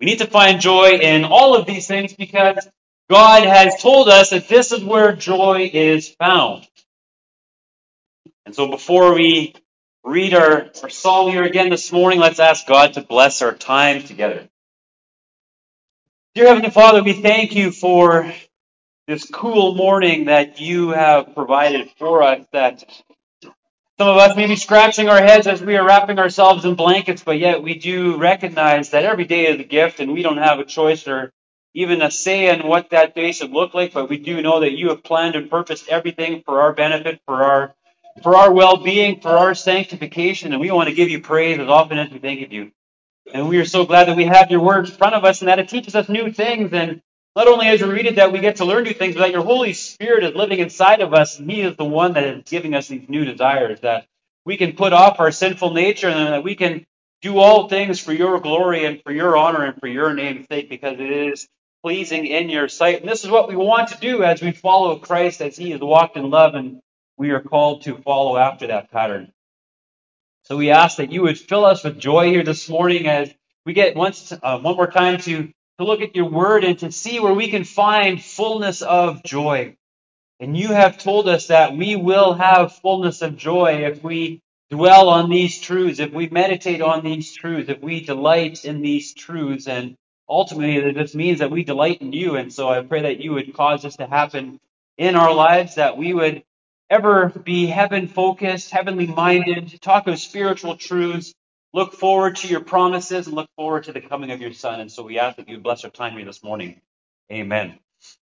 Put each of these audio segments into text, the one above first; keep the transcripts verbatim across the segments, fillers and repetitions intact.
We need to find joy in all of these things because God has told us that this is where joy is found. And so before we read our, our psalm here again this morning, let's ask God to bless our time together. Dear Heavenly Father, we thank you for this cool morning that you have provided for us, that some of us may be scratching our heads as we are wrapping ourselves in blankets, but yet we do recognize that every day is a gift and we don't have a choice or even a say in what that day should look like, but we do know that you have planned and purposed everything for our benefit, for our for our well-being, for our sanctification, and we want to give you praise as often as we think of you. And we are so glad that we have your word in front of us and that it teaches us new things. And not only as we read it that we get to learn new things, but that your Holy Spirit is living inside of us. And He is the one that is giving us these new desires, that we can put off our sinful nature and that we can do all things for your glory and for your honor and for your name's sake, because it is pleasing in your sight. And this is what we want to do as we follow Christ, as He has walked in love, and we are called to follow after that pattern. So we ask that you would fill us with joy here this morning as we get once uh, one more time to, to look at your word and to see where we can find fullness of joy. And you have told us that we will have fullness of joy if we dwell on these truths, if we meditate on these truths, if we delight in these truths. And ultimately, this means that we delight in you. And so I pray that you would cause this to happen in our lives, that we would ever be heaven-focused, heavenly-minded, talk of spiritual truths, look forward to your promises, and look forward to the coming of your Son. And so we ask that you bless our time here this morning. Amen.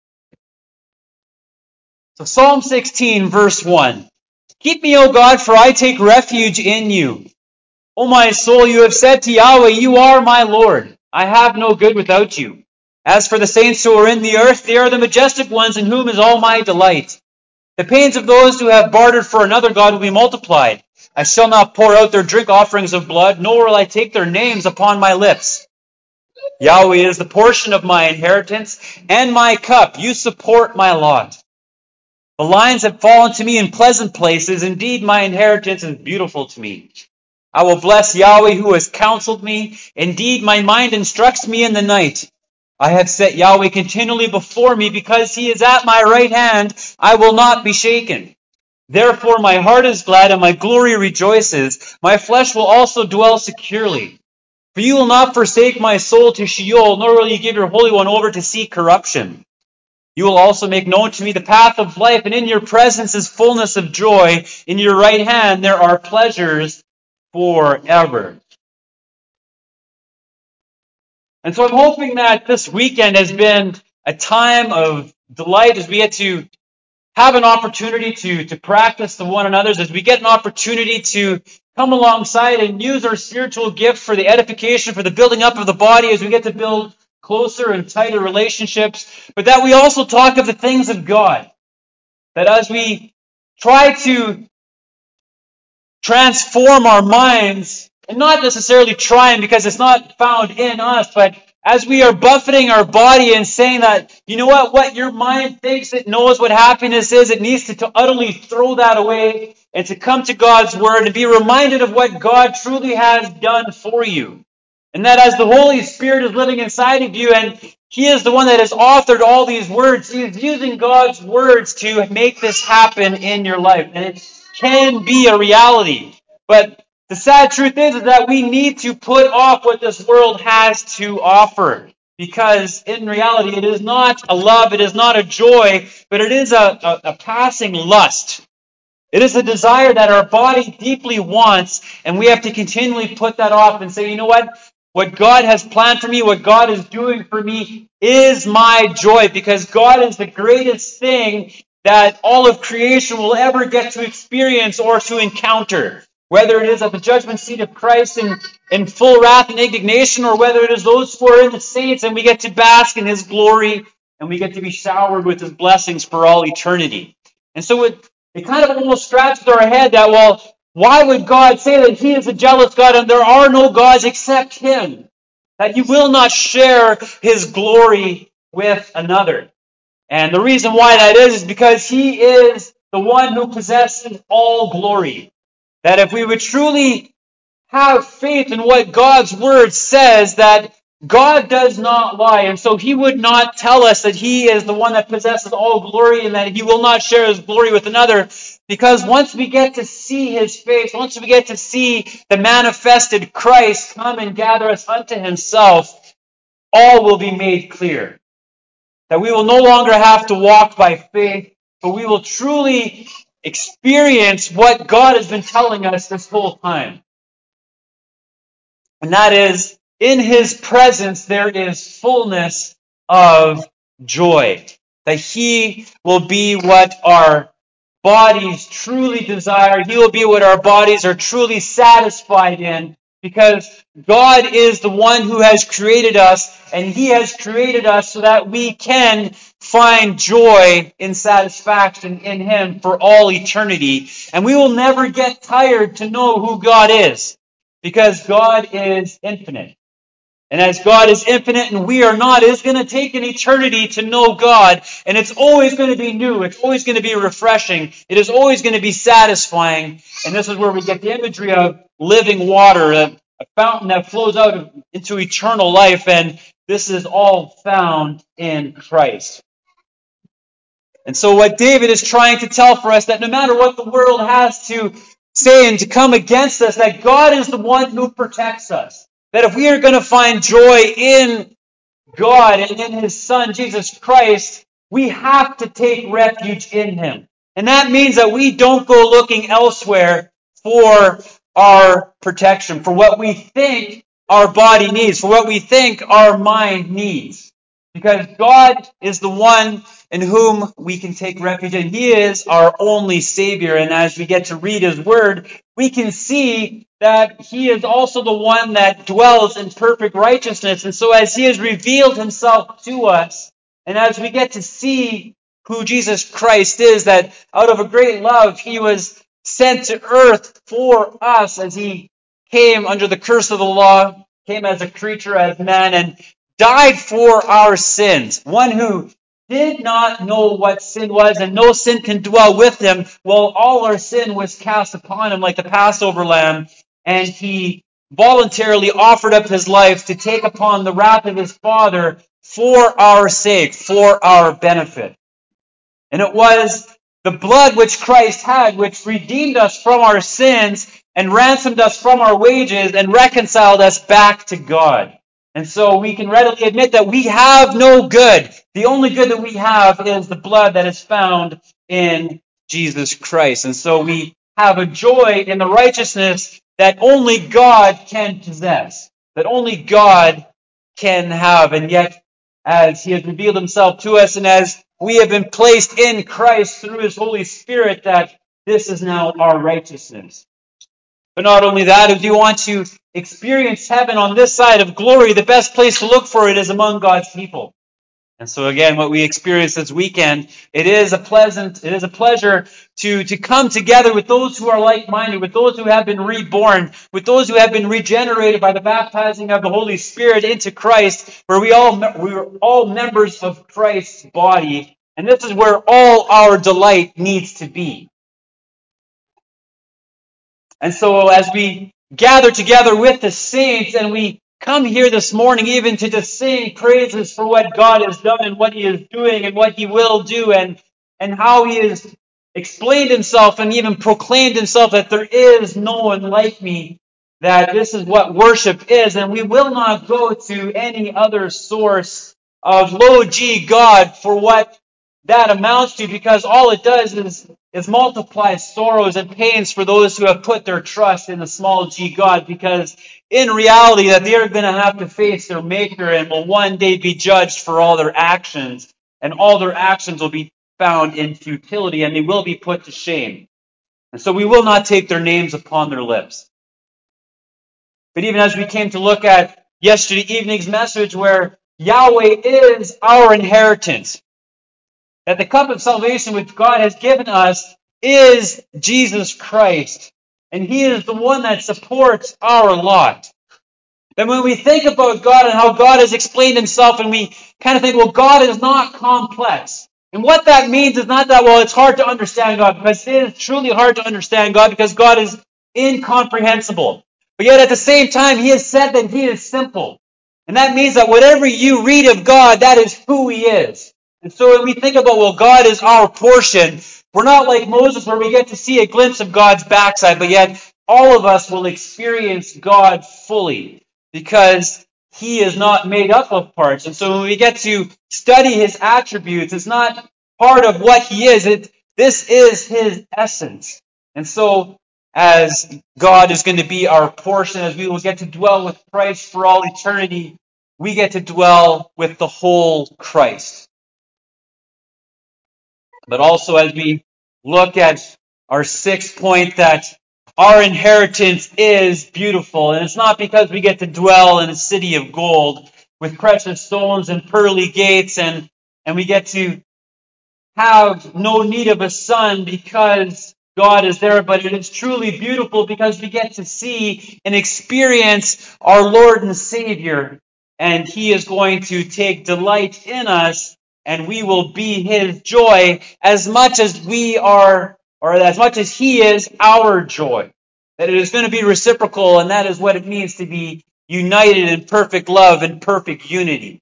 So Psalm sixteen, verse one. Keep me, O God, for I take refuge in you. O my soul, you have said to Yahweh, you are my Lord. I have no good without you. As for the saints who are in the earth, they are the majestic ones in whom is all my delight. The pains of those who have bartered for another god will be multiplied. I shall not pour out their drink offerings of blood, nor will I take their names upon my lips. Yahweh is the portion of my inheritance and my cup. You support my lot. The lines have fallen to me in pleasant places. Indeed, my inheritance is beautiful to me. I will bless Yahweh who has counseled me. Indeed, my mind instructs me in the night. I have set Yahweh continually before me because he is at my right hand. I will not be shaken. Therefore, my heart is glad and my glory rejoices. My flesh will also dwell securely. For you will not forsake my soul to Sheol, nor will you give your Holy One over to see corruption. You will also make known to me the path of life, and in your presence is fullness of joy. In your right hand there are pleasures forever. And so I'm hoping that this weekend has been a time of delight as we get to have an opportunity to, to practice the one another's, as we get an opportunity to come alongside and use our spiritual gifts for the edification, for the building up of the body, as we get to build closer and tighter relationships, but that we also talk of the things of God. That as we try to transform our minds, and not necessarily trying because it's not found in us, but as we are buffeting our body and saying that, you know what, what your mind thinks it knows what happiness is, it needs to, to utterly throw that away and to come to God's Word and be reminded of what God truly has done for you. And that as the Holy Spirit is living inside of you, and He is the one that has authored all these words, He is using God's words to make this happen in your life. And it can be a reality. But the sad truth is, is that we need to put off what this world has to offer. Because in reality, it is not a love, it is not a joy, but it is a, a, a passing lust. It is a desire that our body deeply wants, and we have to continually put that off and say, you know what? What God has planned for me, what God is doing for me is my joy, because God is the greatest thing that all of creation will ever get to experience or to encounter. Whether it is at the judgment seat of Christ in, in full wrath and indignation, or whether it is those who are in the saints and we get to bask in His glory and we get to be showered with His blessings for all eternity. And so it, it kind of almost scratches our head that, well, why would God say that He is a jealous God and there are no gods except Him? That He will not share His glory with another. And the reason why that is, is because He is the one who possesses all glory. That if we would truly have faith in what God's Word says, that God does not lie, and so He would not tell us that He is the one that possesses all glory and that He will not share His glory with another, because once we get to see His face, once we get to see the manifested Christ come and gather us unto Himself, all will be made clear. That we will no longer have to walk by faith, but we will truly experience what God has been telling us this whole time. And that is, in His presence there is fullness of joy. That He will be what our bodies truly desire. He will be what our bodies are truly satisfied in. Because God is the one who has created us, and He has created us so that we can find joy in satisfaction in Him for all eternity. And we will never get tired to know who God is. Because God is infinite. And as God is infinite and we are not, it is going to take an eternity to know God. And it's always going to be new. It's always going to be refreshing. It is always going to be satisfying. And this is where we get the imagery of living water, a, a fountain that flows out into eternal life. And this is all found in Christ. And so what David is trying to tell for us, that no matter what the world has to say and to come against us, that God is the one who protects us. That if we are going to find joy in God and in His Son, Jesus Christ, we have to take refuge in Him. And that means that we don't go looking elsewhere for our protection, for what we think our body needs, for what we think our mind needs. Because God is the one in whom we can take refuge, and He is our only Savior. And as we get to read His Word, we can see that He is also the one that dwells in perfect righteousness. And so as He has revealed Himself to us, and as we get to see who Jesus Christ is, that out of a great love He was sent to earth for us as He came under the curse of the law, came as a creature, as man, and died for our sins. One who did not know what sin was, and no sin can dwell with Him. Well, all our sin was cast upon Him like the Passover lamb, and He voluntarily offered up His life to take upon the wrath of His Father for our sake, for our benefit. And it was the blood which Christ had, which redeemed us from our sins and ransomed us from our wages and reconciled us back to God. And so we can readily admit that we have no good. The only good that we have is the blood that is found in Jesus Christ. And so we have a joy in the righteousness that only God can possess, that only God can have. And yet, as He has revealed Himself to us, and as we have been placed in Christ through His Holy Spirit, that this is now our righteousness. But not only that, if you want to experience heaven on this side of glory, the best place to look for it is among God's people. And so again, what we experienced this weekend, it is a pleasant, it is a pleasure to, to come together with those who are like-minded, with those who have been reborn, with those who have been regenerated by the baptizing of the Holy Spirit into Christ, where we all, we are all members of Christ's body. And this is where all our delight needs to be. And so as we gather together with the saints and we come here this morning even to just sing praises for what God has done and what He is doing and what He will do, and, and how He has explained Himself and even proclaimed Himself that there is no one like me, that this is what worship is, and we will not go to any other source of low G God for what that amounts to, because all it does is, is multiply sorrows and pains for those who have put their trust in the small G God, because in reality that they are going to have to face their Maker and will one day be judged for all their actions, and all their actions will be found in futility and they will be put to shame. And so we will not take their names upon their lips. But even as we came to look at yesterday evening's message, where Yahweh is our inheritance, that the cup of salvation which God has given us is Jesus Christ. And He is the one that supports our lot. Then when we think about God and how God has explained Himself, and we kind of think, well, God is not complex. And what that means is not that, well, it's hard to understand God, because it is truly hard to understand God, because God is incomprehensible. But yet at the same time, He has said that He is simple. And that means that whatever you read of God, that is who He is. And so when we think about, well, God is our portion, we're not like Moses where we get to see a glimpse of God's backside, but yet all of us will experience God fully because He is not made up of parts. And so when we get to study His attributes, it's not part of what He is. It, this is His essence. And so as God is going to be our portion, as we will get to dwell with Christ for all eternity, we get to dwell with the whole Christ. But also as we look at our sixth point, that our inheritance is beautiful. And it's not because we get to dwell in a city of gold with precious stones and pearly gates, and, and we get to have no need of a son because God is there, but it is truly beautiful because we get to see and experience our Lord and Savior, and He is going to take delight in us, and we will be His joy as much as we are, or as much as He is our joy. That it is going to be reciprocal, and that is what it means to be united in perfect love and perfect unity.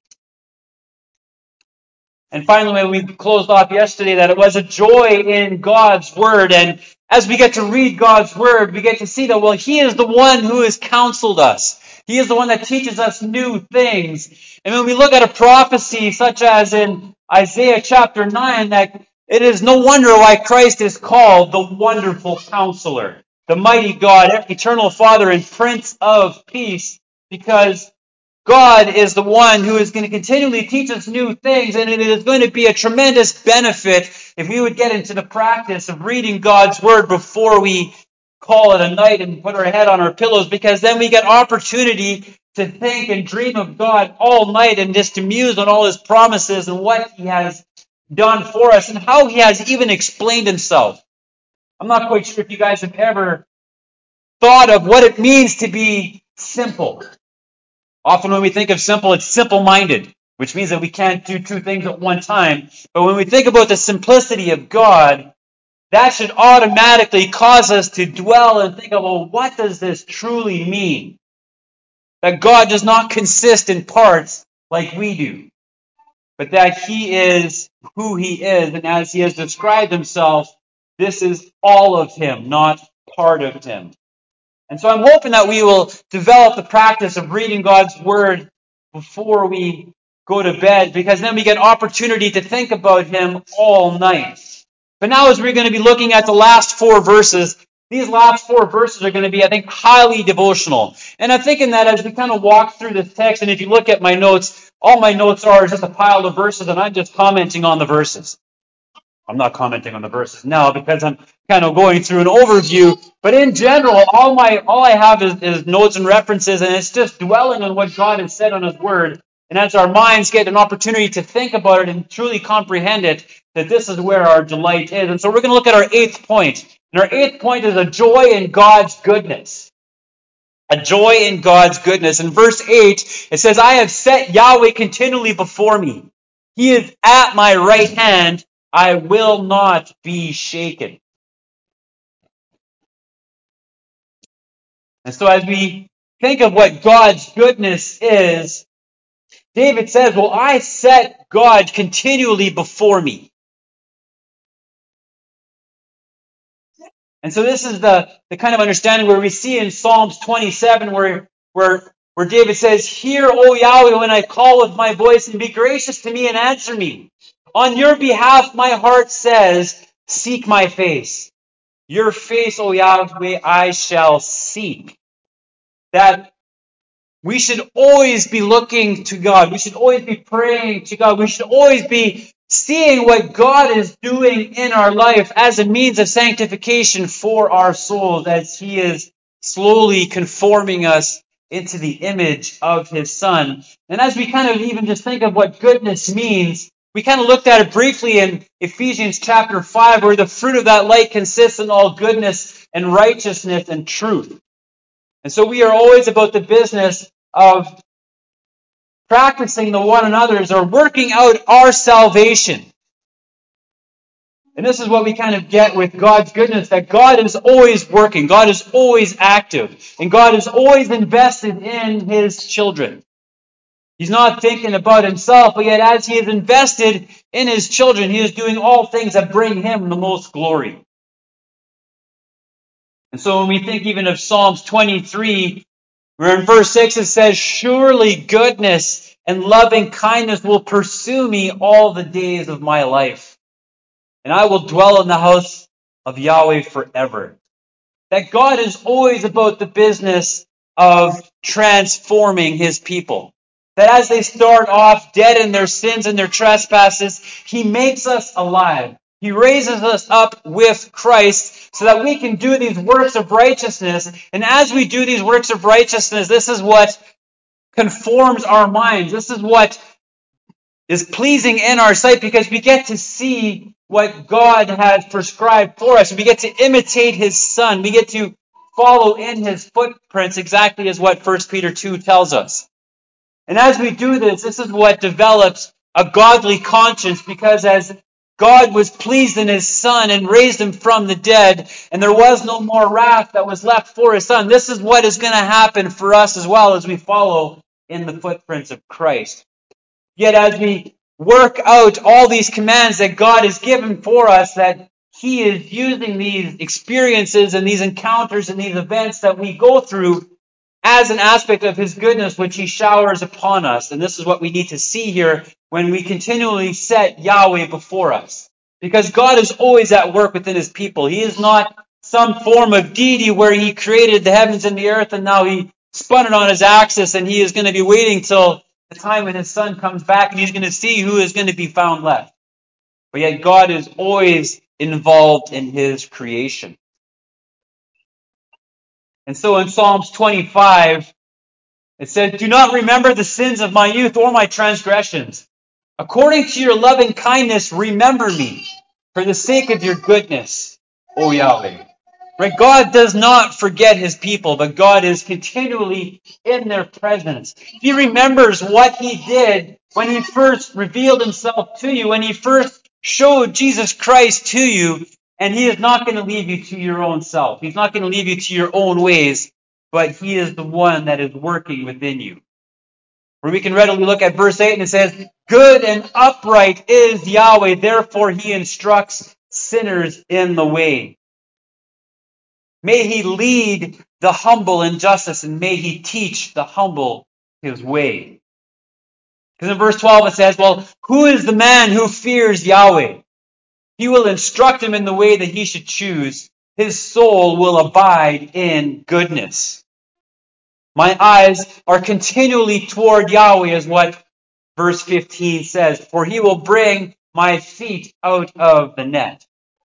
And finally, we closed off yesterday that it was a joy in God's Word. And as we get to read God's Word, we get to see that, well, He is the one who has counseled us. He is the one that teaches us new things. And when we look at a prophecy such as in Isaiah chapter nine, that it is no wonder why Christ is called the Wonderful Counselor, the Mighty God, Eternal Father, and Prince of Peace, because God is the one who is going to continually teach us new things, and it is going to be a tremendous benefit if we would get into the practice of reading God's Word before we call it a night and put our head on our pillows, because then we get opportunity to think and dream of God all night and just to muse on all His promises and what He has done for us and how He has even explained Himself. I'm not quite sure if you guys have ever thought of what it means to be simple. Often when we think of simple, it's simple-minded, which means that we can't do two things at one time. But when we think about the simplicity of God, that should automatically cause us to dwell and think of, well, what does this truly mean? That God does not consist in parts like we do, but that He is who He is, and as He has described Himself, this is all of Him, not part of Him. And so I'm hoping that we will develop the practice of reading God's Word before we go to bed, because then we get opportunity to think about Him all night. But now as we're going to be looking at the last four verses, these last four verses are going to be, I think, highly devotional. And I'm thinking that as we kind of walk through this text, and if you look at my notes, all my notes are just a pile of verses, and I'm just commenting on the verses. I'm not commenting on the verses now because I'm kind of going through an overview. But in general, all my all I have is, is notes and references, and it's just dwelling on what God has said on His Word. And as our minds get an opportunity to think about it and truly comprehend it, that this is where our delight is. And so we're going to look at our eighth point. And our eighth point is a joy in God's goodness. A joy in God's goodness. In verse eight, it says, I have set Yahweh continually before me. He is at my right hand. I will not be shaken. And so as we think of what God's goodness is, David says, well, I set God continually before me. And so this is the, the kind of understanding where we see in Psalms twenty-seven where, where, where David says, hear, O Yahweh, when I call with my voice, and be gracious to me and answer me. On your behalf, my heart says, seek my face. Your face, O Yahweh, I shall seek. That we should always be looking to God. We should always be praying to God. We should always be seeing what God is doing in our life as a means of sanctification for our souls, as He is slowly conforming us into the image of His Son. And as we kind of even just think of what goodness means, we kind of looked at it briefly in Ephesians chapter five, where the fruit of that light consists in all goodness and righteousness and truth. And so we are always about the business of practicing the one another's or working out our salvation. And this is what we kind of get with God's goodness, that God is always working, God is always active, and God is always invested in His children. He's not thinking about himself, but yet as he is invested in his children, he is doing all things that bring him the most glory. And so when we think even of Psalms twenty-three, where in verse six it says, "Surely goodness and loving kindness will pursue me all the days of my life, and I will dwell in the house of Yahweh forever." That God is always about the business of transforming his people. That as they start off dead in their sins and their trespasses, he makes us alive. He raises us up with Christ so that we can do these works of righteousness. And as we do these works of righteousness, this is what conforms our minds. This is what is pleasing in our sight, because we get to see what God has prescribed for us. We get to imitate his Son. We get to follow in his footprints, exactly as what First Peter two tells us. And as we do this, this is what develops a godly conscience, because as God was pleased in his Son and raised him from the dead, and there was no more wrath that was left for his Son, this is what is going to happen for us as well as we follow in the footprints of Christ. Yet as we work out all these commands that God has given for us, that he is using these experiences and these encounters and these events that we go through as an aspect of his goodness, which he showers upon us. And this is what we need to see here when we continually set Yahweh before us. Because God is always at work within his people. He is not some form of deity where he created the heavens and the earth and now he spun it on his axis and he is going to be waiting till the time when his Son comes back and he's going to see who is going to be found left. But yet God is always involved in his creation. And so in Psalms twenty-five, it said, "Do not remember the sins of my youth or my transgressions. According to your loving kindness, remember me, for the sake of your goodness, O Yahweh." Right? God does not forget his people, but God is continually in their presence. He remembers what he did when he first revealed himself to you, when he first showed Jesus Christ to you, and he is not going to leave you to your own self. He's not going to leave you to your own ways, but he is the one that is working within you. Where we can readily look at verse eight and it says, "Good and upright is Yahweh, therefore he instructs sinners in the way. May he lead the humble in justice, and may he teach the humble his way." Because in verse twelve it says, "Well, who is the man who fears Yahweh? He will instruct him in the way that he should choose. His soul will abide in goodness." My eyes are continually toward Yahweh, is what verse fifteen says, "For he will bring my feet out of the net."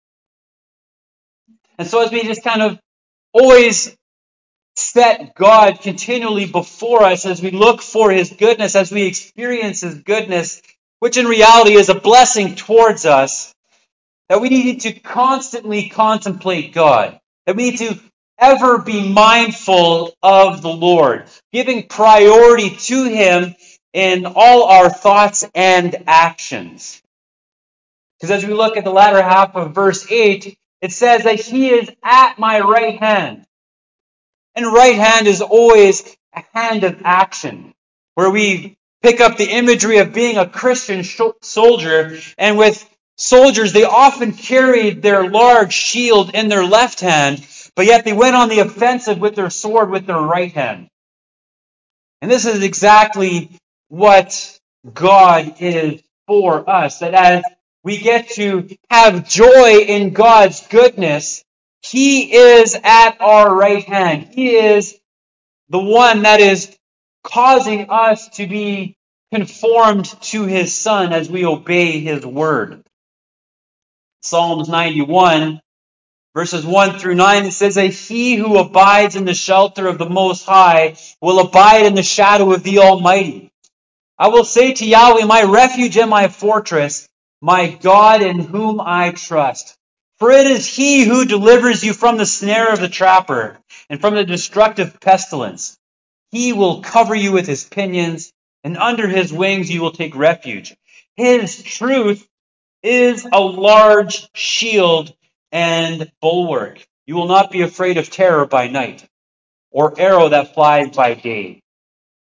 And so as we just kind of always set God continually before us, as we look for his goodness, as we experience his goodness, which in reality is a blessing towards us, that we need to constantly contemplate God, that we need to ever be mindful of the Lord, giving priority to him in all our thoughts and actions. Because as we look at the latter half of verse eight, it says that he is at my right hand. And right hand is always a hand of action, where we pick up the imagery of being a Christian soldier. And with soldiers, they often carried their large shield in their left hand, but yet they went on the offensive with their sword with their right hand. And this is exactly what God is for us, that as we get to have joy in God's goodness, he is at our right hand. He is the one that is causing us to be conformed to his Son as we obey his word. Psalms ninety-one, verses one through nine, it says that he who abides in the shelter of the Most High will abide in the shadow of the Almighty. I will say to Yahweh, my refuge and my fortress, my God in whom I trust. For it is he who delivers you from the snare of the trapper and from the destructive pestilence. He will cover you with his pinions, and under his wings you will take refuge. His truth is a large shield and bulwark. You will not be afraid of terror by night, or arrow that flies by day.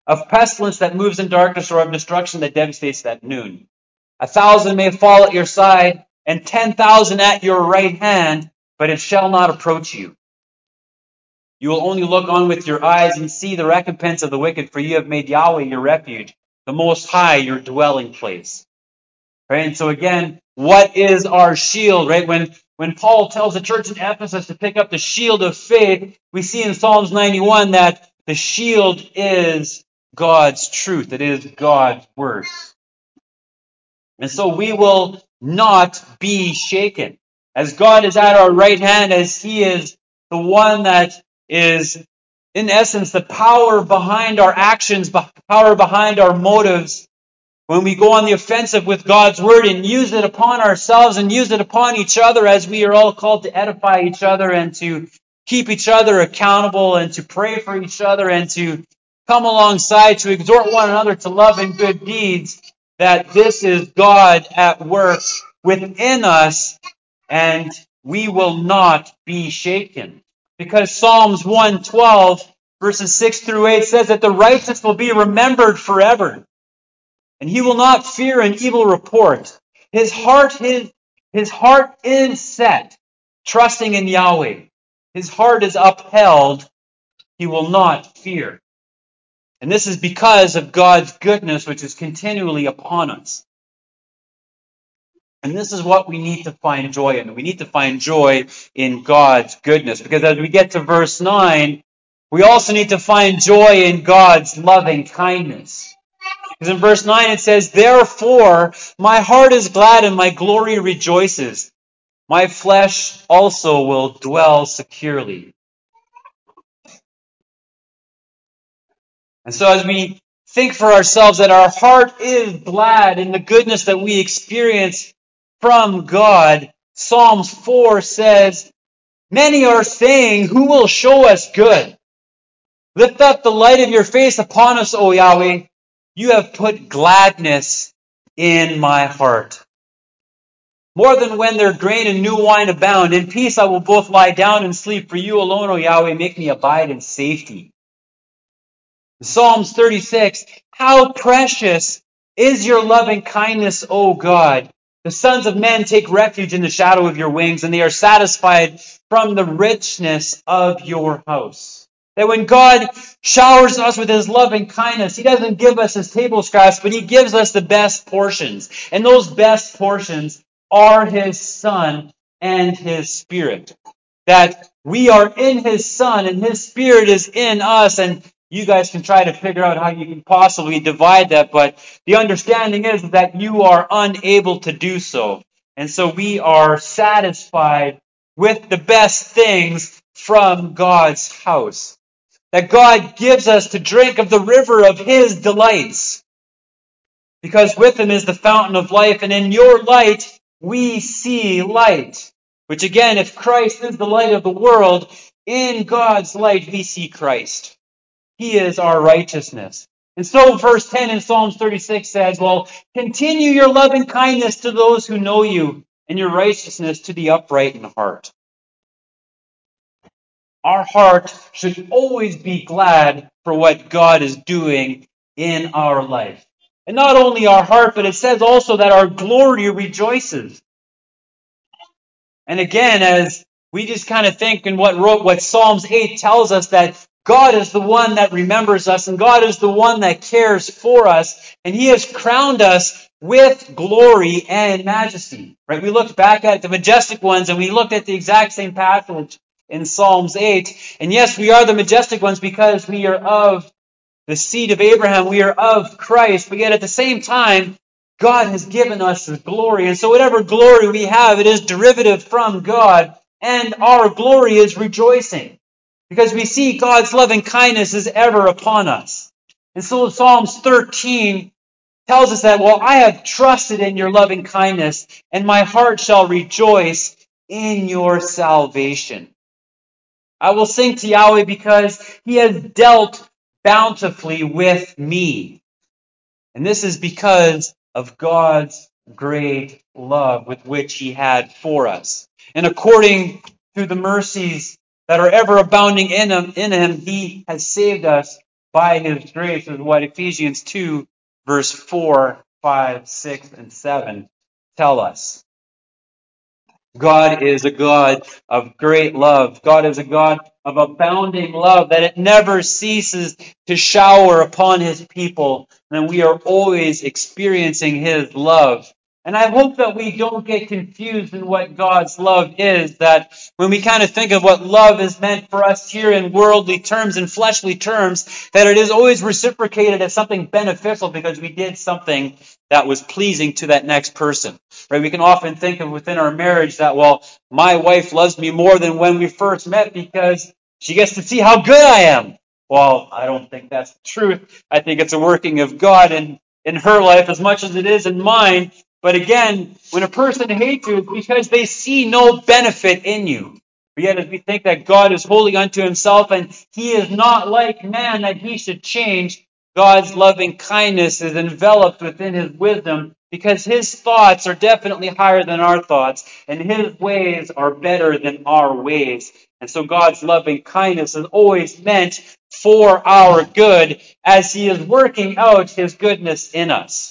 of pestilence that moves in darkness, or of destruction that devastates at noon. A thousand may fall at your side, and ten thousand at your right hand, but it shall not approach you. You will only look on with your eyes and see the recompense of the wicked, for you have made Yahweh your refuge, the Most High your dwelling place. Right? And so again, what is our shield? Right? When when Paul tells the church in Ephesus to pick up the shield of faith, we see in Psalms ninety-one that the shield is God's truth. It is God's word. And so we will not be shaken. As God is at our right hand, as He is the one that is, in essence, the power behind our actions, power behind our motives, when we go on the offensive with God's word and use it upon ourselves and use it upon each other, as we are all called to edify each other and to keep each other accountable and to pray for each other and to come alongside to exhort one another to love and good deeds, that this is God at work within us, and we will not be shaken. Because Psalms one twelve, verses six through eight says that the righteous will be remembered forever, and he will not fear an evil report. His heart, his, his heart is set, trusting in Yahweh. His heart is upheld. He will not fear. And this is because of God's goodness, which is continually upon us. And this is what we need to find joy in. We need to find joy in God's goodness. Because as we get to verse nine, we also need to find joy in God's loving kindness. Because in verse nine it says, "Therefore my heart is glad and my glory rejoices. My flesh also will dwell securely." And so as we think for ourselves that our heart is glad in the goodness that we experience from God, Psalms four says, "Many are saying, who will show us good? Lift up the light of your face upon us, O Yahweh. You have put gladness in my heart. More than when their grain and new wine abound. In peace I will both lie down and sleep. For you alone, O Yahweh, make me abide in safety." Psalms thirty-six, "How precious is your loving kindness, O God! The sons of men take refuge in the shadow of your wings, and they are satisfied from the richness of your house." That when God showers us with His loving kindness, He doesn't give us His table scraps, but He gives us the best portions. And those best portions are His Son and His Spirit. That we are in His Son and His Spirit is in us, and you guys can try to figure out how you can possibly divide that, but the understanding is that you are unable to do so. And so we are satisfied with the best things from God's house. That God gives us to drink of the river of His delights. Because with Him is the fountain of life, and in your light we see light. Which again, if Christ is the light of the world, in God's light we see Christ. He is our righteousness. And so verse ten in Psalms thirty-six says, well, continue your loving kindness to those who know you, and your righteousness to the upright in heart. Our heart should always be glad for what God is doing in our life. And not only our heart, but it says also that our glory rejoices. And again, as we just kind of think in what wrote, what Psalms eight tells us, that God is the one that remembers us, and God is the one that cares for us, and He has crowned us with glory and majesty. Right? We looked back at the majestic ones, and we looked at the exact same passage in Psalms eight. And yes, we are the majestic ones because we are of the seed of Abraham. We are of Christ. But yet at the same time, God has given us the glory. And so whatever glory we have, it is derivative from God. And our glory is rejoicing. Because we see God's loving kindness is ever upon us. And so Psalms thirteen tells us that, well, I have trusted in your loving kindness, and my heart shall rejoice in your salvation. I will sing to Yahweh because He has dealt bountifully with me. And this is because of God's great love with which He had for us. And according to the mercies that are ever abounding in Him, in Him, He has saved us by His grace is what Ephesians two, verse four, five, six, and seven tell us. God is a God of great love. God is a God of abounding love, that it never ceases to shower upon His people, and we are always experiencing His love. And I hope that we don't get confused in what God's love is, that when we kind of think of what love is meant for us here in worldly terms and fleshly terms, that it is always reciprocated as something beneficial because we did something that was pleasing to that next person. Right? We can often think of within our marriage that, well, my wife loves me more than when we first met because she gets to see how good I am. Well, I don't think that's the truth. I think it's a working of God in, in her life as much as it is in mine. But again, when a person hates you, it's because they see no benefit in you. But yet, as we think that God is holy unto Himself and He is not like man that He should change, God's loving kindness is enveloped within His wisdom because His thoughts are definitely higher than our thoughts and His ways are better than our ways. And so God's loving kindness is always meant for our good as He is working out His goodness in us.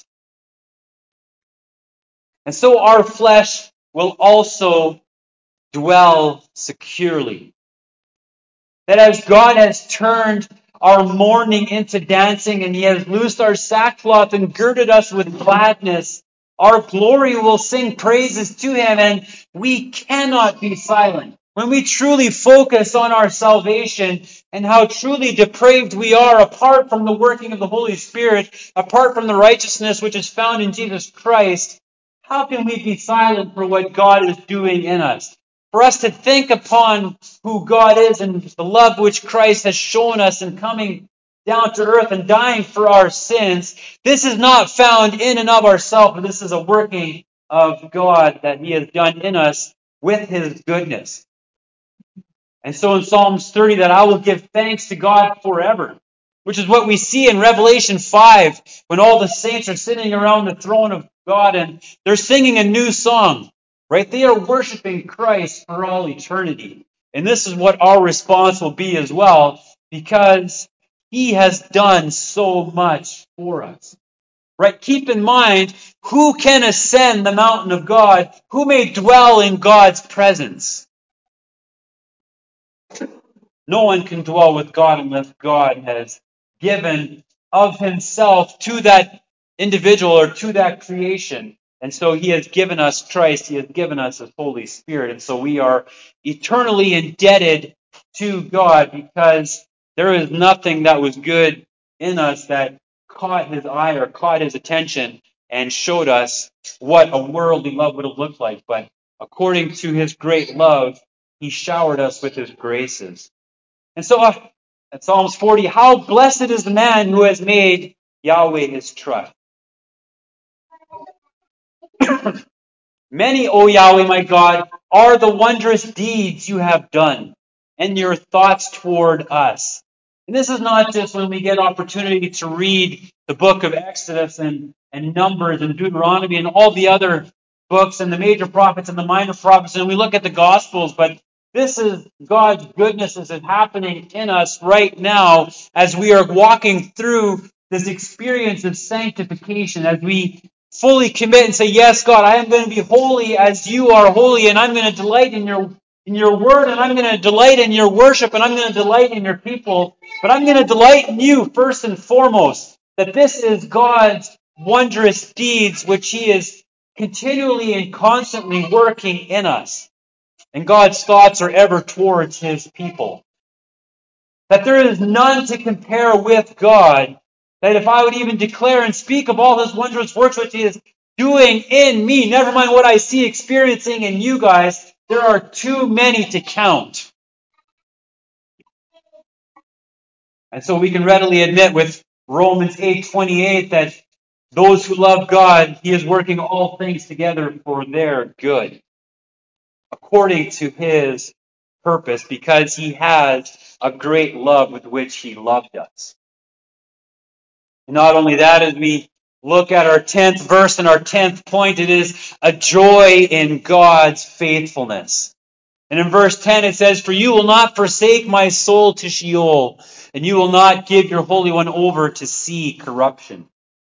And so our flesh will also dwell securely. That as God has turned our mourning into dancing and He has loosed our sackcloth and girded us with gladness, our glory will sing praises to Him, and we cannot be silent. When we truly focus on our salvation and how truly depraved we are apart from the working of the Holy Spirit, apart from the righteousness which is found in Jesus Christ, how can we be silent for what God is doing in us? For us to think upon who God is and the love which Christ has shown us in coming down to earth and dying for our sins, this is not found in and of ourselves, but this is a working of God that He has done in us with His goodness. And so in Psalms thirty, that I will give thanks to God forever, which is what we see in Revelation five, when all the saints are sitting around the throne of God and they're singing a new song, right? They are worshiping Christ for all eternity. And this is what our response will be as well, because He has done so much for us. Right? Keep in mind, who can ascend the mountain of God? Who may dwell in God's presence? No one can dwell with God unless God has given of Himself to that individual or to that creation. And so He has given us Christ. He has given us His Holy Spirit. And so we are eternally indebted to God because there is nothing that was good in us that caught His eye or caught His attention and showed us what a worldly love would have looked like. But according to His great love, He showered us with His graces. And so, uh, at Psalms forty, how blessed is the man who has made Yahweh his trust. Many, O Yahweh, my God, are the wondrous deeds you have done, and your thoughts toward us. And this is not just when we get opportunity to read the book of Exodus and, and Numbers and Deuteronomy and all the other books and the major prophets and the minor prophets, and we look at the Gospels, but this is God's goodness is happening in us right now as we are walking through this experience of sanctification, as we fully commit and say, yes, God, I am going to be holy as you are holy, and I'm going to delight in your in your word, and I'm going to delight in your worship, and I'm going to delight in your people, but I'm going to delight in you first and foremost, that this is God's wondrous deeds which He is continually and constantly working in us. And God's thoughts are ever towards His people. That there is none to compare with God. That if I would even declare and speak of all His wondrous works which He is doing in me, never mind what I see experiencing in you guys, there are too many to count. And so we can readily admit with Romans eight twenty-eight that those who love God, He is working all things together for their good, according to His purpose, because He has a great love with which He loved us. And not only that, as we look at our tenth verse and our tenth point, it is a joy in God's faithfulness. And in verse ten it says, "For you will not forsake my soul to Sheol, and you will not give your Holy One over to see corruption."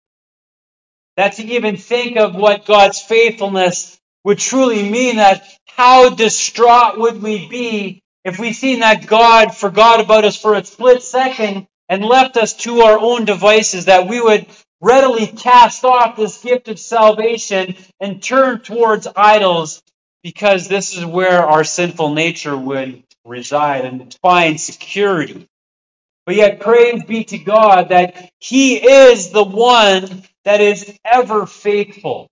That to even think of what God's faithfulness would truly mean, that how distraught would we be if we seen that God forgot about us for a split second and left us to our own devices, that we would readily cast off this gift of salvation and turn towards idols, because this is where our sinful nature would reside and find security. But yet, praise be to God that He is the one that is ever faithful.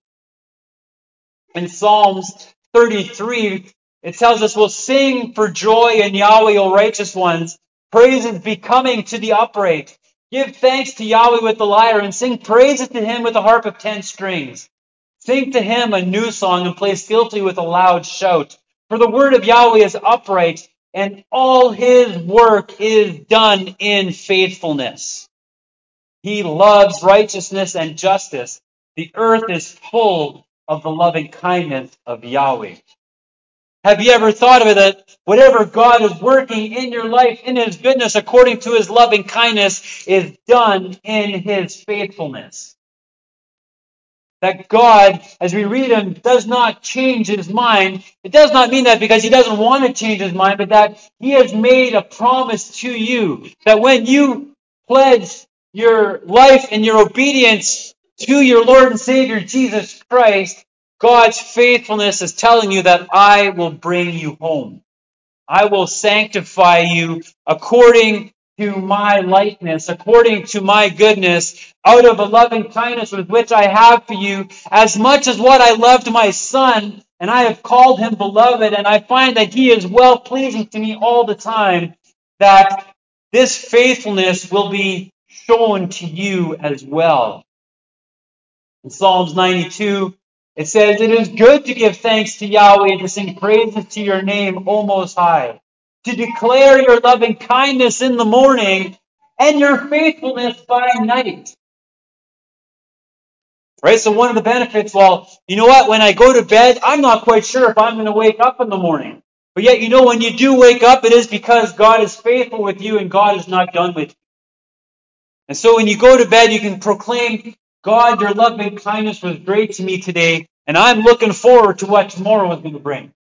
In Psalms thirty-three, it tells us, "We'll sing for joy in Yahweh, O righteous ones. Praises becoming to the upright. Give thanks to Yahweh with the lyre, and sing praises to Him with a harp of ten strings. Sing to Him a new song, and play skillfully with a loud shout. For the word of Yahweh is upright, and all His work is done in faithfulness. He loves righteousness and justice. The earth is full of the loving kindness of Yahweh." Have you ever thought of it, that whatever God is working in your life, in His goodness, according to His loving kindness, is done in His faithfulness? That God, as we read Him, does not change His mind. It does not mean that because He doesn't want to change His mind, but that He has made a promise to you, that when you pledge your life and your obedience to your Lord and Savior Jesus Christ, God's faithfulness is telling you that I will bring you home. I will sanctify you according to my likeness, according to my goodness, out of a loving kindness with which I have for you, as much as what I loved my Son, and I have called Him beloved, and I find that He is well pleasing to me all the time, that this faithfulness will be shown to you as well. In Psalms ninety-two, it says, "It is good to give thanks to Yahweh and to sing praises to your name, O Most High, to declare your loving kindness in the morning and your faithfulness by night." Right? So one of the benefits, well, you know what? When I go to bed, I'm not quite sure if I'm going to wake up in the morning. But yet, you know, when you do wake up, it is because God is faithful with you and God is not done with you. And so when you go to bed, you can proclaim, "God, your loving kindness was great to me today, and I'm looking forward to what tomorrow is going to bring."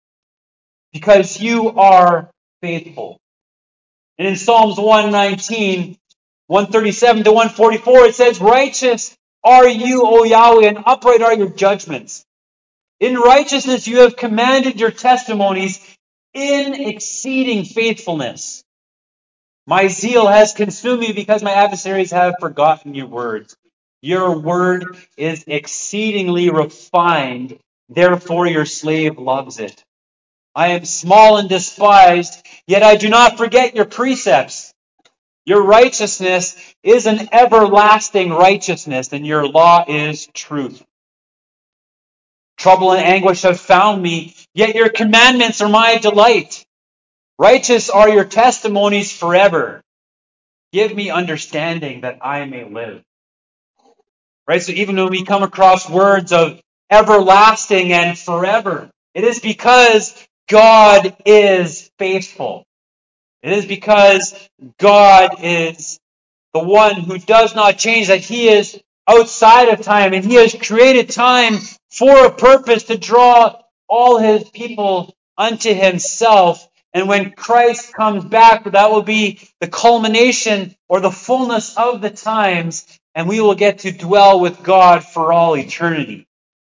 Because you are faithful. And in Psalms one nineteen, one thirty-seven to one forty-four, it says, "Righteous are you, O Yahweh, and upright are your judgments. In righteousness you have commanded your testimonies in exceeding faithfulness. My zeal has consumed me because my adversaries have forgotten your words. Your word is exceedingly refined, therefore your slave loves it. I am small and despised, yet I do not forget your precepts. Your righteousness is an everlasting righteousness, and your law is truth. Trouble and anguish have found me, yet your commandments are my delight. Righteous are your testimonies forever. Give me understanding that I may live." Right? So even when we come across words of everlasting and forever, it is because God is faithful. It is because God is the one who does not change, that He is outside of time, and He has created time for a purpose to draw all His people unto Himself. And when Christ comes back, that will be the culmination or the fullness of the times, and we will get to dwell with God for all eternity.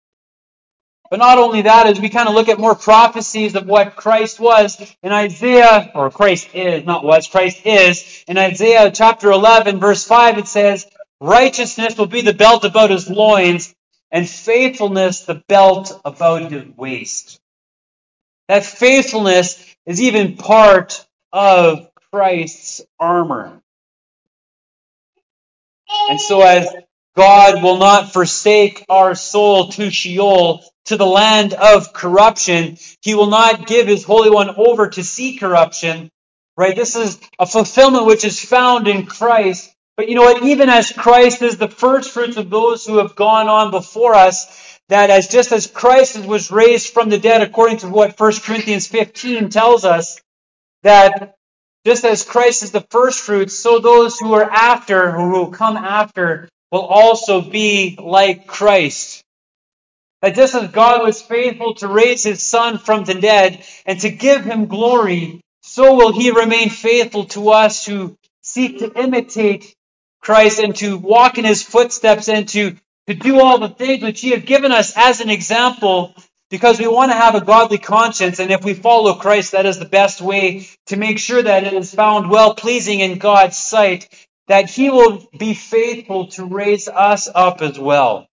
But not only that, as we kind of look at more prophecies of what Christ was in Isaiah, or Christ is, not was, Christ is, in Isaiah chapter eleven, verse five, it says, "Righteousness will be the belt about His loins, and faithfulness the belt about His waist." That faithfulness is even part of Christ's armor. And so as God will not forsake our soul to Sheol, to the land of corruption, He will not give His Holy One over to see corruption. Right? This is a fulfillment which is found in Christ, But you know what? Even as Christ is the first fruits of those who have gone on before us, that as just as Christ was raised from the dead, according to what First Corinthians fifteen tells us, that just as Christ is the first fruits, so those who are after, who will come after, will also be like Christ. That just as God was faithful to raise his Son from the dead and to give him glory, so will he remain faithful to us who seek to imitate Christ and to walk in his footsteps and to, to do all the things which he has given us as an example, because we want to have a godly conscience. And if we follow Christ, that is the best way to make sure that it is found well-pleasing in God's sight, that he will be faithful to raise us up as well.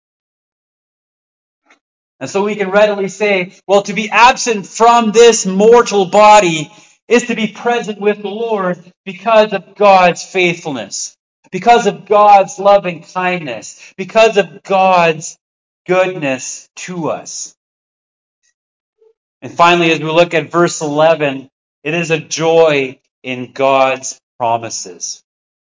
And so we can readily say, well, to be absent from this mortal body is to be present with the Lord because of God's faithfulness, because of God's loving kindness, because of God's goodness to us. And finally, as we look at verse eleven, it is a joy in God's promises.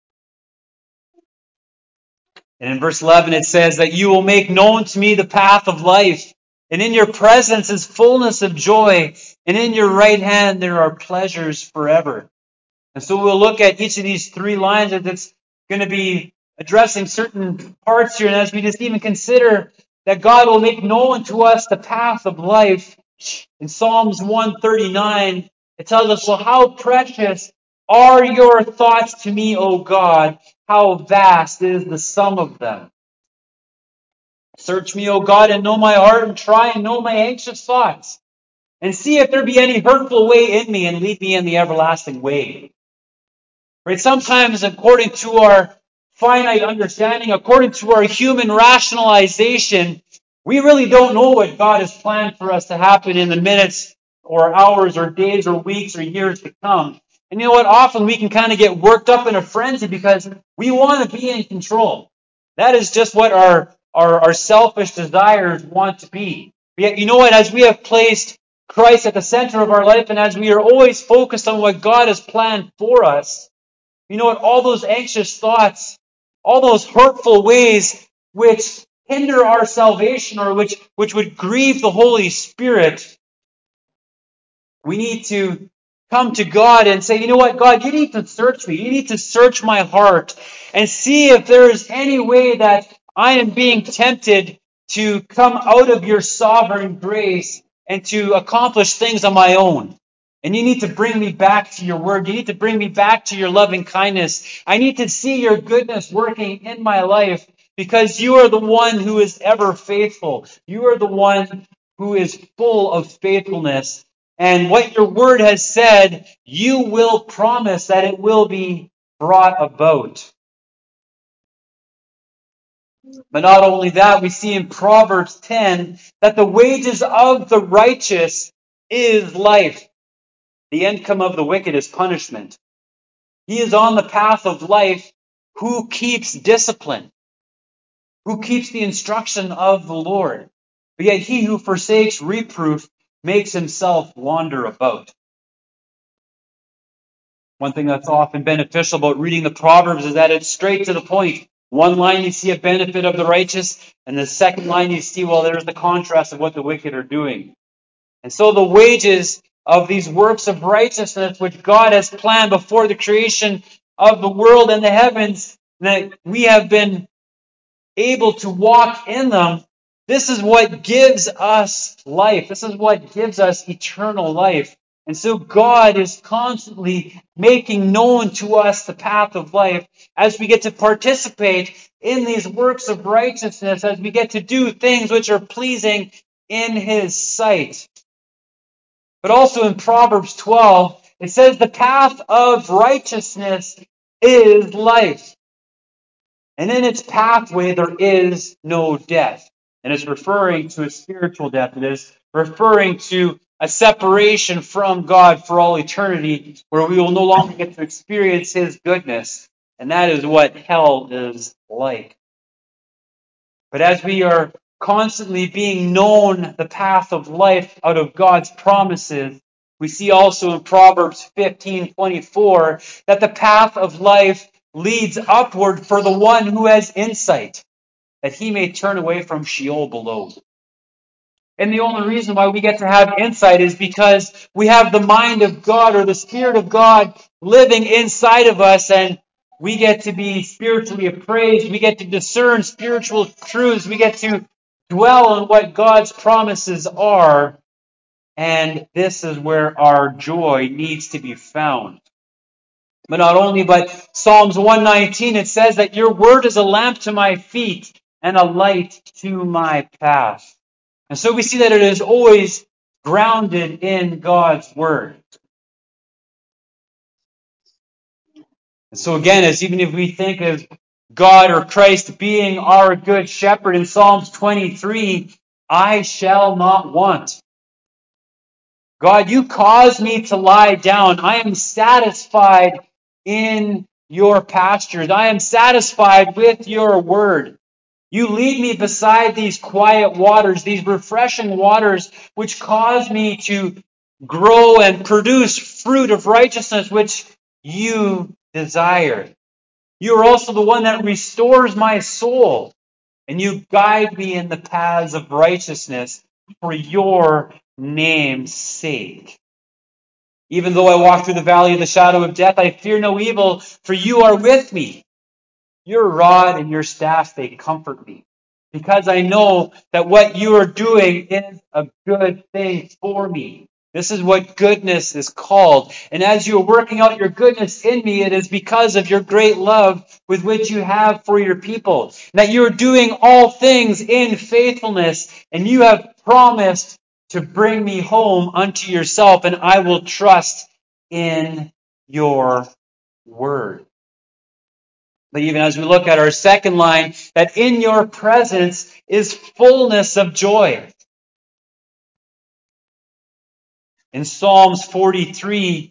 And in verse eleven it says that you will make known to me the path of life. And in your presence is fullness of joy, and in your right hand there are pleasures forever. And so we'll look at each of these three lines as it's going to be addressing certain parts here. And as we just even consider that God will make known to us the path of life, in Psalms one thirty-nine, it tells us, well, how precious are your thoughts to me, O God? How vast is the sum of them. Search me, O God, and know my heart, and try and know my anxious thoughts. And see if there be any hurtful way in me, and lead me in the everlasting way. Right? Sometimes, according to our finite understanding, according to our human rationalization, we really don't know what God has planned for us to happen in the minutes or hours or days or weeks or years to come. And you know what? Often we can kind of get worked up in a frenzy because we want to be in control. That is just what our, our, our selfish desires want to be. Yet, you know what? As we have placed Christ at the center of our life, and as we are always focused on what God has planned for us, you know what? All those anxious thoughts, all those hurtful ways which hinder our salvation or which, which would grieve the Holy Spirit, we need to come to God and say, you know what, God, you need to search me. You need to search my heart and see if there is any way that I am being tempted to come out of your sovereign grace and to accomplish things on my own. And you need to bring me back to your word. You need to bring me back to your loving kindness. I need to see your goodness working in my life because you are the one who is ever faithful. You are the one who is full of faithfulness. And what your word has said, you will promise that it will be brought about. But not only that, we see in Proverbs ten that the wages of the righteous is life. The income of the wicked is punishment. He is on the path of life who keeps discipline, who keeps the instruction of the Lord. But yet he who forsakes reproof makes himself wander about. One thing that's often beneficial about reading the Proverbs is that it's straight to the point. One line you see a benefit of the righteous, and the second line you see, well, there's the contrast of what the wicked are doing. And so the wages of these works of righteousness, which God has planned before the creation of the world and the heavens, that we have been able to walk in them, this is what gives us life. This is what gives us eternal life. And so God is constantly making known to us the path of life as we get to participate in these works of righteousness, as we get to do things which are pleasing in His sight. But also in Proverbs twelve, it says the path of righteousness is life. And in its pathway there is no death. And it's referring to a spiritual death. It is referring to a separation from God for all eternity, where we will no longer get to experience His goodness. And that is what hell is like. But as we are constantly being known the path of life out of God's promises, we see also in Proverbs fifteen twenty-four that the path of life leads upward for the one who has insight, that he may turn away from Sheol below. And the only reason why we get to have insight is because we have the mind of God, or the Spirit of God, living inside of us, and we get to be spiritually appraised. We get to discern spiritual truths. We get to dwell on what God's promises are. And this is where our joy needs to be found. But not only, but Psalms one nineteen, it says that your word is a lamp to my feet and a light to my path. And so we see that it is always grounded in God's word. And so again, as even if we think of God or Christ being our good shepherd in Psalms twenty-three, I shall not want. God, you cause me to lie down. I am satisfied in your pastures. I am satisfied with your word. You lead me beside these quiet waters, these refreshing waters, which cause me to grow and produce fruit of righteousness, which you desire. You are also the one that restores my soul, and you guide me in the paths of righteousness for your name's sake. Even though I walk through the valley of the shadow of death, I fear no evil, for you are with me. Your rod and your staff, they comfort me. Because I know that what you are doing is a good thing for me. This is what goodness is called. And as you are working out your goodness in me, it is because of your great love with which you have for your people. That you are doing all things in faithfulness, and you have promised to bring me home unto yourself, and I will trust in your word. But even as we look at our second line, that in your presence is fullness of joy. In Psalms forty-three,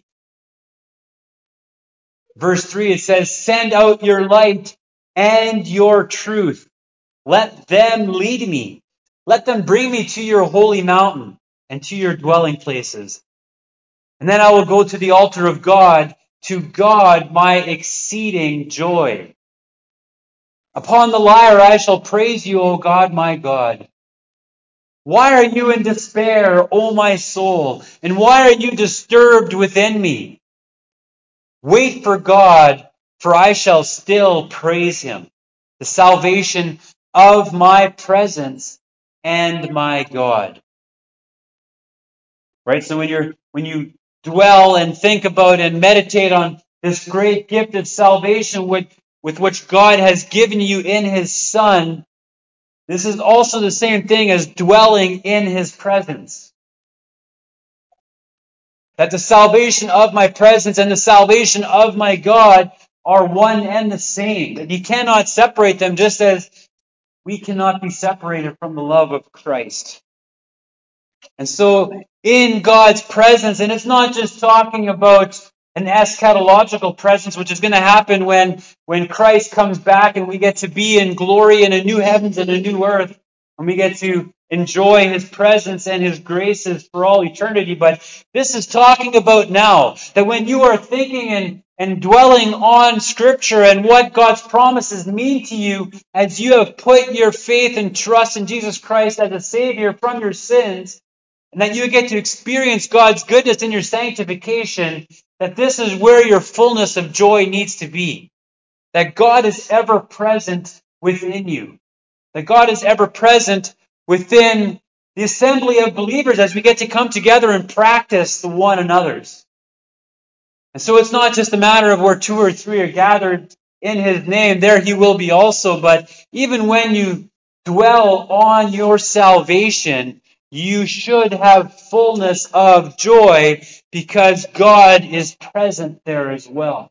verse three, it says, send out your light and your truth. Let them lead me. Let them bring me to your holy mountain and to your dwelling places. And then I will go to the altar of God, to God my exceeding joy. Upon the lyre I shall praise you, O God, my God. Why are you in despair, O my soul? And why are you disturbed within me? Wait for God, for I shall still praise him, the salvation of my presence and my God. Right? So when you're when you dwell and think about and meditate on this great gift of salvation with, with which God has given you in his Son, this is also the same thing as dwelling in his presence. That the salvation of my presence and the salvation of my God are one and the same. That you cannot separate them, just as we cannot be separated from the love of Christ. And so in God's presence, and it's not just talking about an eschatological presence, which is going to happen when, when Christ comes back and we get to be in glory in a new heavens and a new earth, and we get to enjoy his presence and his graces for all eternity. But this is talking about now, that when you are thinking and, and dwelling on Scripture and what God's promises mean to you as you have put your faith and trust in Jesus Christ as a Savior from your sins, and that you get to experience God's goodness in your sanctification, that this is where your fullness of joy needs to be. That God is ever present within you. That God is ever present within the assembly of believers as we get to come together and practice the one another's. And so it's not just a matter of where two or three are gathered in his name, there he will be also. But even when you dwell on your salvation, you should have fullness of joy because God is present there as well.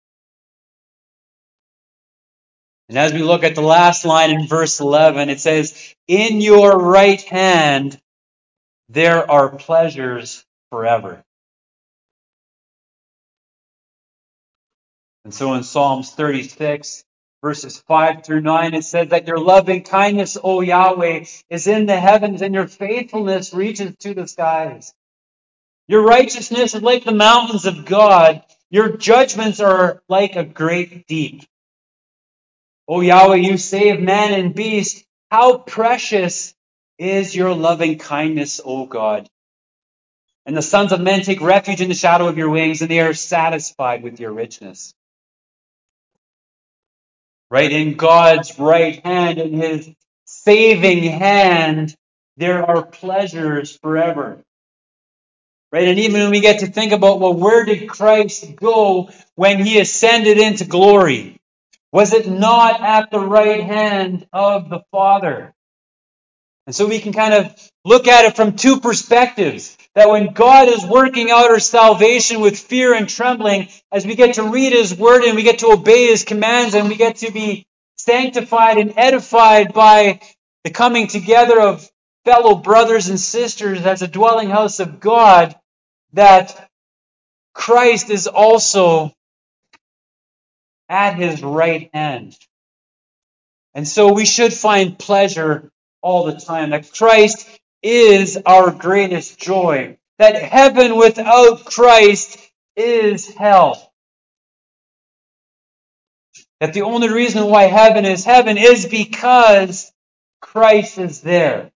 And as we look at the last line in verse eleven, it says, in your right hand there are pleasures forever. And so in Psalms thirty-six, verses five through nine, it says that your loving kindness, O Yahweh, is in the heavens and your faithfulness reaches to the skies. Your righteousness is like the mountains of God. Your judgments are like a great deep. O Yahweh, you save man and beast. How precious is your loving kindness, O God. And the sons of men take refuge in the shadow of your wings, and they are satisfied with your richness. Right? In God's right hand, in his saving hand, there are pleasures forever. Right? And even when we get to think about, well, where did Christ go when he ascended into glory? Was it not at the right hand of the Father? And so we can kind of look at it from two perspectives. That when God is working out our salvation with fear and trembling, as we get to read his word and we get to obey his commands and we get to be sanctified and edified by the coming together of fellow brothers and sisters as a dwelling house of God, that Christ is also at his right hand. And so we should find pleasure all the time. That Christ is our greatest joy. That heaven without Christ is hell. That the only reason why heaven is heaven is because Christ is there.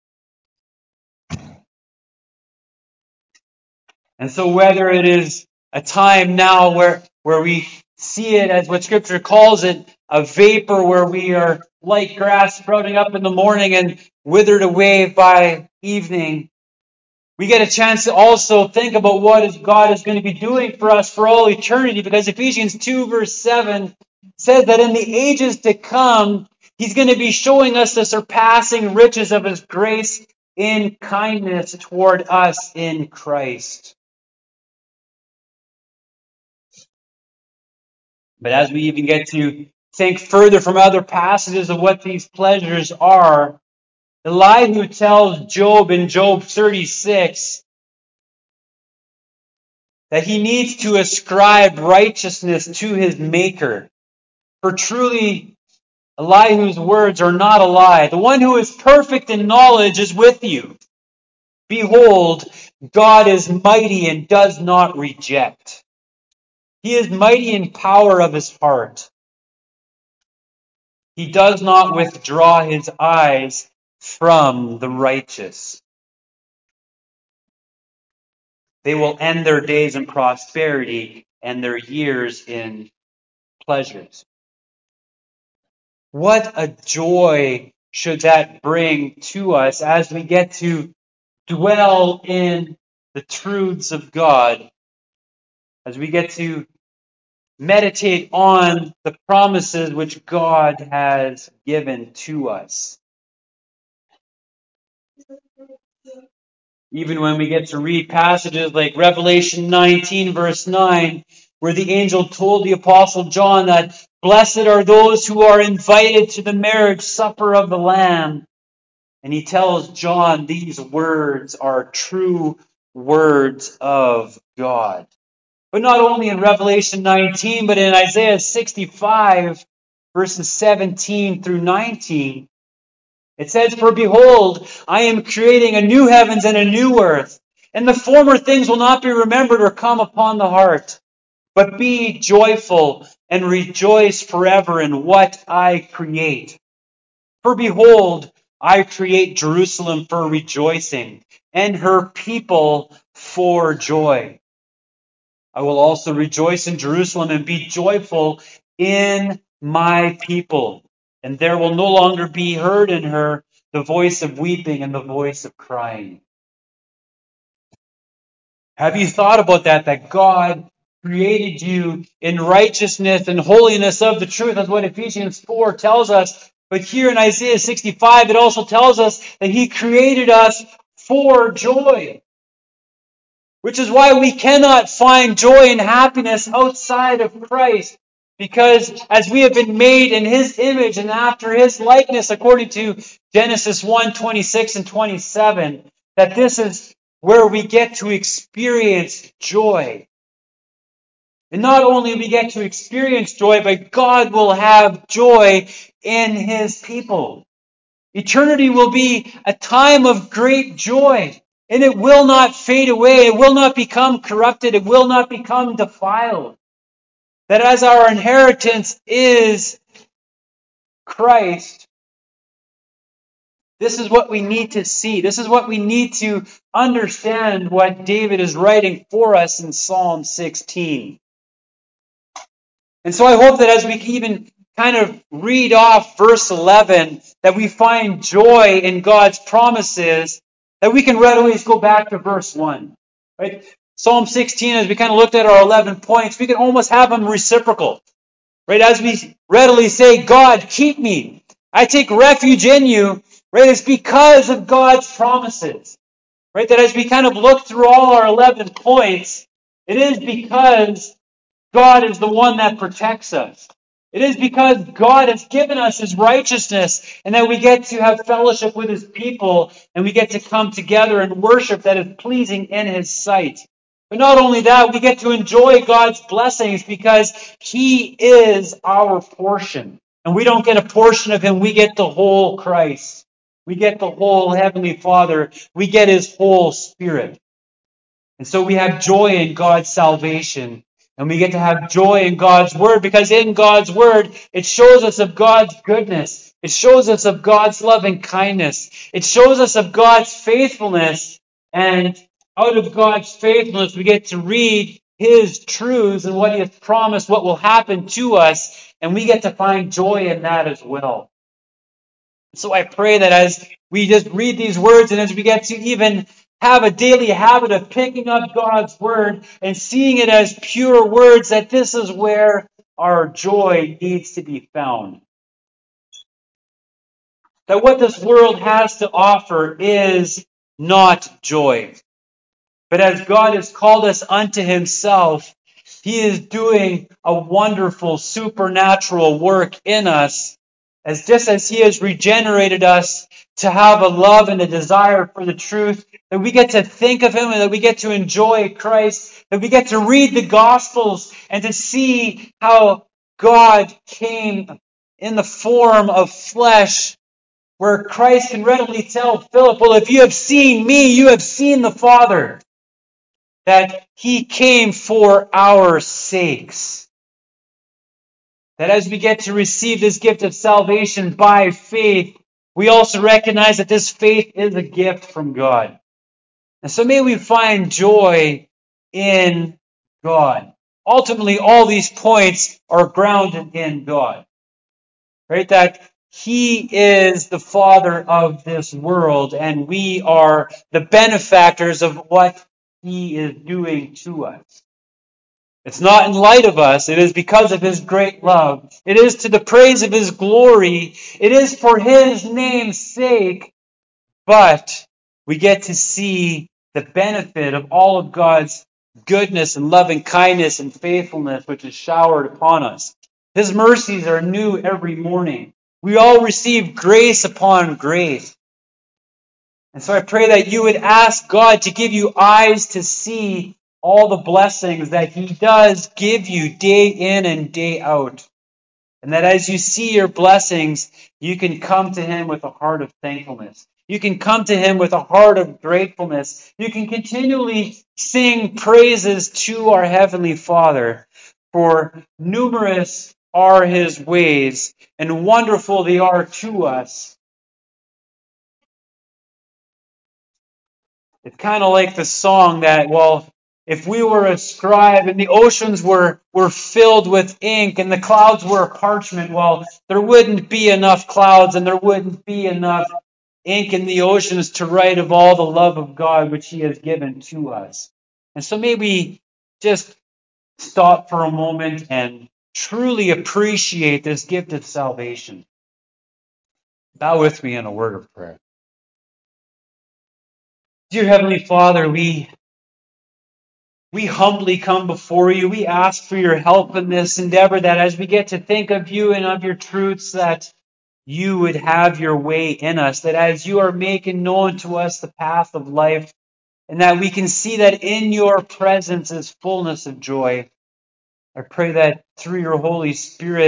And so whether it is a time now where, where we see it as what Scripture calls it, a vapor where we are like grass sprouting up in the morning and withered away by evening, we get a chance to also think about what is God is going to be doing for us for all eternity, because Ephesians two verse seven says that in the ages to come, he's going to be showing us the surpassing riches of his grace in kindness toward us in Christ. But as we even get to think further from other passages of what these pleasures are, Elihu tells Job in Job thirty-six that he needs to ascribe righteousness to his Maker. For truly, Elihu's words are not a lie. The one who is perfect in knowledge is with you. Behold, God is mighty and does not reject. He is mighty in power of his heart. He does not withdraw his eyes from the righteous. They will end their days in prosperity and their years in pleasures. What a joy should that bring to us as we get to dwell in the truths of God, as we get to meditate on the promises which God has given to us. Even when we get to read passages like Revelation nineteen verse nine, where the angel told the Apostle John that blessed are those who are invited to the marriage supper of the Lamb. And he tells John these words are true words of God. But not only in Revelation nineteen, but in Isaiah sixty-five, verses seventeen through nineteen. It says, for behold, I am creating a new heavens and a new earth, and the former things will not be remembered or come upon the heart. But be joyful and rejoice forever in what I create. For behold, I create Jerusalem for rejoicing, and her people for joy. I will also rejoice in Jerusalem and be joyful in my people. And there will no longer be heard in her the voice of weeping and the voice of crying. Have you thought about that? That God created you in righteousness and holiness of the truth. That's what Ephesians four tells us. But here in Isaiah sixty-five, it also tells us that he created us for joy. Which is why we cannot find joy and happiness outside of Christ. Because as we have been made in his image and after his likeness, according to Genesis one, twenty-six and twenty-seven, that this is where we get to experience joy. And not only we get to experience joy, but God will have joy in his people. Eternity will be a time of great joy. And it will not fade away. It will not become corrupted. It will not become defiled. That as our inheritance is Christ, this is what we need to see. This is what we need to understand what David is writing for us in Psalm sixteen. And so I hope that as we even kind of read off verse eleven, that we find joy in God's promises, that we can readily go back to verse one. Right? Psalm sixteen, as we kind of looked at our eleven points, we can almost have them reciprocal. Right? As we readily say, God, keep me. I take refuge in you. Right? It's because of God's promises. Right? That as we kind of look through all our eleven points, it is because God is the one that protects us. It is because God has given us His righteousness and that we get to have fellowship with His people and we get to come together and worship that is pleasing in His sight. But not only that, we get to enjoy God's blessings because He is our portion. And we don't get a portion of Him, we get the whole Christ. We get the whole Heavenly Father. We get His whole Spirit. And so we have joy in God's salvation. And we get to have joy in God's Word because in God's Word, it shows us of God's goodness. It shows us of God's loving kindness. It shows us of God's faithfulness. And out of God's faithfulness, we get to read His truths and what He has promised, what will happen to us. And we get to find joy in that as well. So I pray that as we just read these words and as we get to even have a daily habit of picking up God's Word and seeing it as pure words, that this is where our joy needs to be found. That what this world has to offer is not joy. But as God has called us unto Himself, He is doing a wonderful supernatural work in us, as just as He has regenerated us to have a love and a desire for the truth, that we get to think of Him and that we get to enjoy Christ, that we get to read the Gospels and to see how God came in the form of flesh, where Christ can readily tell Philip, well, if you have seen me, you have seen the Father. That He came for our sakes. That as we get to receive this gift of salvation by faith, we also recognize that this faith is a gift from God. And so may we find joy in God. Ultimately, all these points are grounded in God. Right? That He is the Father of this world, and we are the benefactors of what He is doing to us. It's not in light of us. It is because of His great love. It is to the praise of His glory. It is for His name's sake. But we get to see the benefit of all of God's goodness and loving kindness and faithfulness which is showered upon us. His mercies are new every morning. We all receive grace upon grace. And so I pray that you would ask God to give you eyes to see all the blessings that He does give you day in and day out. And that as you see your blessings, you can come to Him with a heart of thankfulness. You can come to Him with a heart of gratefulness. You can continually sing praises to our Heavenly Father, for numerous are His ways, and wonderful they are to us. It's kind of like the song that, well, if we were a scribe and the oceans were, were filled with ink and the clouds were parchment, well, there wouldn't be enough clouds and there wouldn't be enough ink in the oceans to write of all the love of God which He has given to us. And so maybe just stop for a moment and truly appreciate this gift of salvation. Bow with me in a word of prayer. Dear Heavenly Father, we We humbly come before you. We ask for your help in this endeavor, that as we get to think of you and of your truths, that you would have your way in us, that as you are making known to us the path of life, and that we can see that in your presence is fullness of joy. I pray that through your Holy Spirit,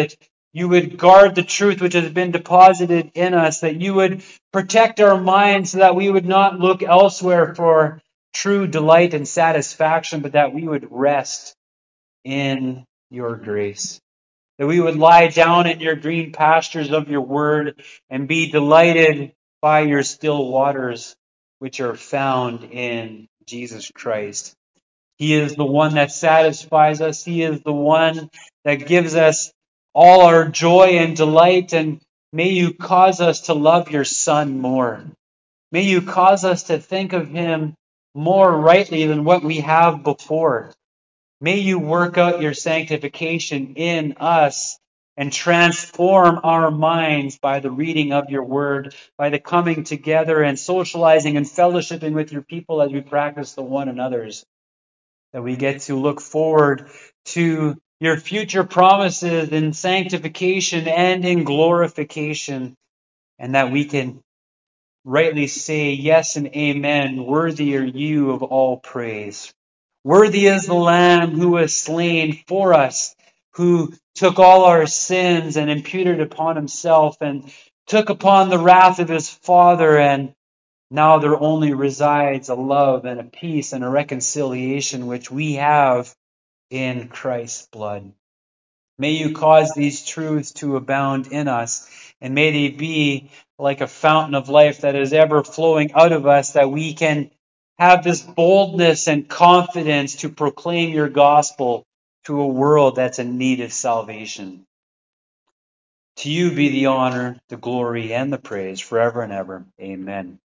you would guard the truth which has been deposited in us, that you would protect our minds so that we would not look elsewhere for true delight and satisfaction, but that we would rest in your grace. That we would lie down in your green pastures of your word and be delighted by your still waters, which are found in Jesus Christ. He is the one that satisfies us. He is the one that gives us all our joy and delight. And may you cause us to love your Son more. May you cause us to think of him more rightly than what we have before. May you work out your sanctification in us and transform our minds by the reading of your word, by the coming together and socializing and fellowshipping with your people as we practice the one another's. That we get to look forward to your future promises in sanctification and in glorification, and that we can rightly say yes and amen. Worthy are you of all praise. Worthy is the Lamb who was slain for us, who took all our sins and imputed upon himself and took upon the wrath of his Father, and now there only resides a love and a peace and a reconciliation which we have in Christ's blood. May you cause these truths to abound in us, and may they be like a fountain of life that is ever flowing out of us, that we can have this boldness and confidence to proclaim your gospel to a world that's in need of salvation. To you be the honor, the glory, and the praise forever and ever. Amen.